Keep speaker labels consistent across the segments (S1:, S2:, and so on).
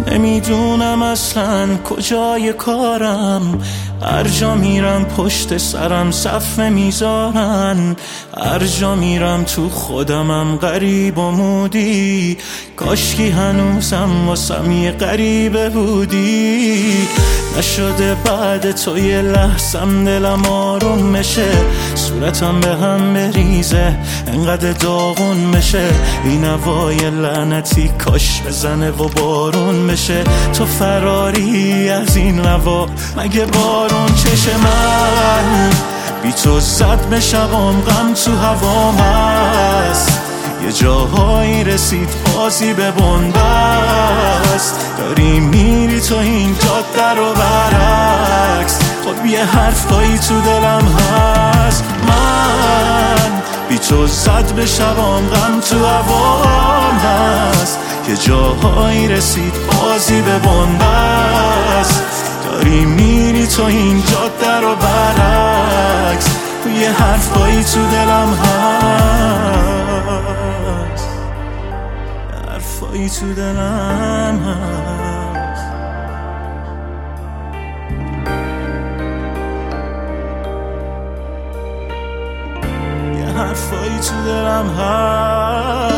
S1: نمیدونم اصلا کجای کارم، هر جا میرم پشت سرم صفه میذارن، هر جا میرم تو خودمم غریب و مودی، کاشکی هنوزم واسم یه غریبه بودی. نشده بعد تو یه لحظم دلم آروم بشه، صورتم به هم بریزه انقدر داغون بشه، این هوای لعنتی کاش بزنه و بارون بشه. تو فراری از این هوا مگه بارون چشه؟ من بی تو زد به شبام غم تو هوام هست، یه جاهایی رسید بازی به بنبست، داری میری تو این جاده رو برعکس، خب یه حرفایی تو دلم هست. من بی تو زد به شبام غم تو هوام هست، یه جاهایی رسید بازی به بنبست، داری میری تو این جاده رو برعکس، یه حرفایی تو دلم هست، حرفایی تو دلم هست، یه حرفایی تو دلم هست.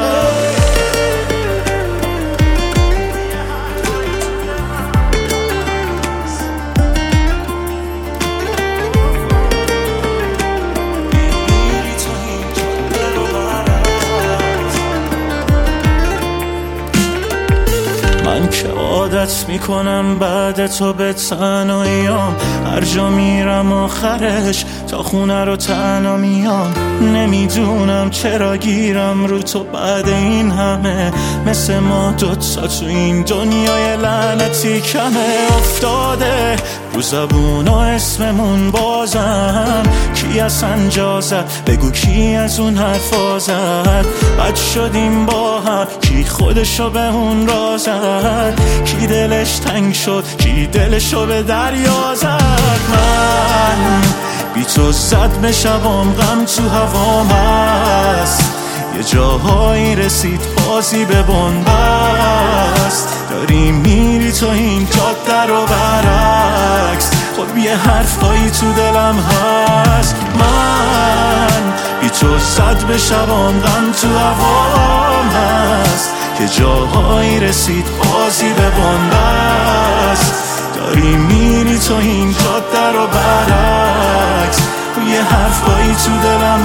S1: من که عادت میکنم بعد تو به تنهاییام، هر جا میرم آخرش تا خونه رو تنها میام، نمیدونم چرا گیرم رو تو بعد این همه، مثل ما دوتا تو این دنیای لعنتی کمه. افتاده رو زبونا اسممون بازم، کی اصلا جا زد بگو کی از اون حرفا زد، بد شدیم با هم کی خودشو به اون را زد، کی دلش تنگ شد کی دلشو به دریا زد. من بی تو زد به شبام غم تو هوام هست، یه جاهایی رسید بازی به بنبست، داری میری تو این جاده رو برعکس، خب یه حرفایی تو دلم هست. من بی تو زد به شبام غم تو هوام هست، یه جاهایی رسید بازی به بنبست، داری میری تو این جاده رو برعکس، یه حرفایی تو دلم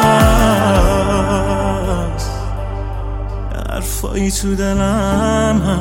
S1: هست، حرفایی تو دلم هست.